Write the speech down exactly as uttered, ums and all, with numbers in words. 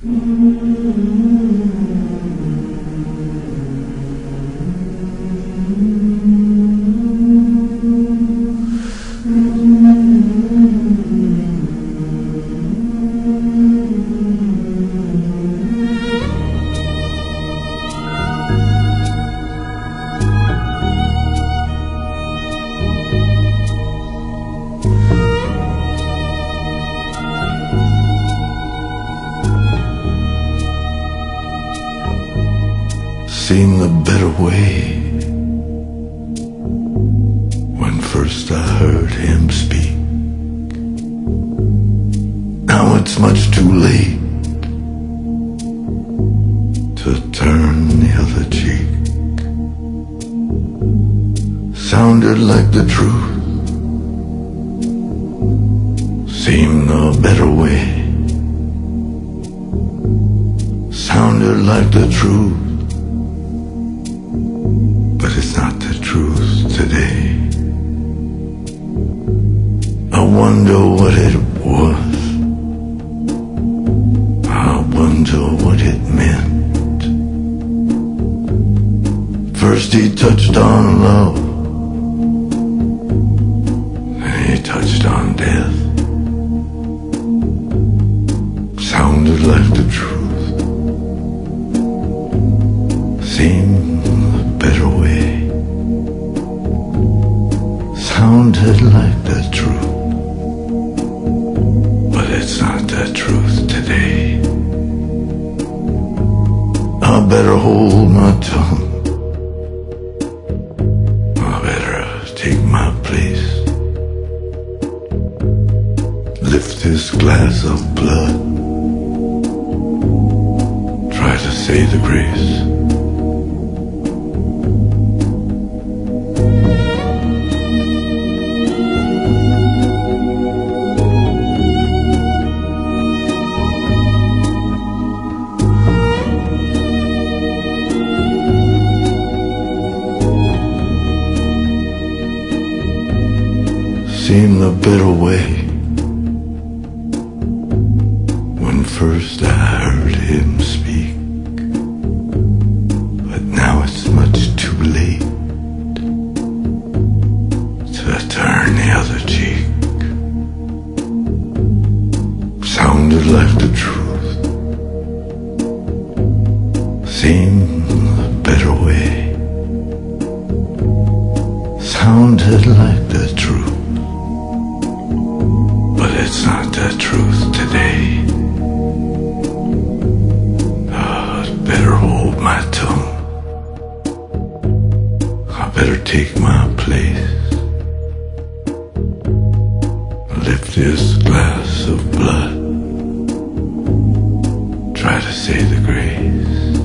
Seen the better way when first I heard him speak. Now it's much too late to turn the other cheek. Sounded like the truth, seemed the better way. Sounded like the truth, but it's not the truth today. I wonder what it was. I wonder what it meant. First he touched on love, then he touched on death. Sounded like the truth, seemed the better way. Sounded like the truth, but it's not the truth today. I better hold my tongue, I better take my place. Lift this glass of blood, try to say the grace. Seen the better way when first I heard him speak, but now it's much too late to turn the other cheek. Sounded like the truth, seemed the better way. Sounded like the truth, but it's not the truth today. I'd better hold my tongue, I better take my place. Lift this glass of blood, try to say the grace.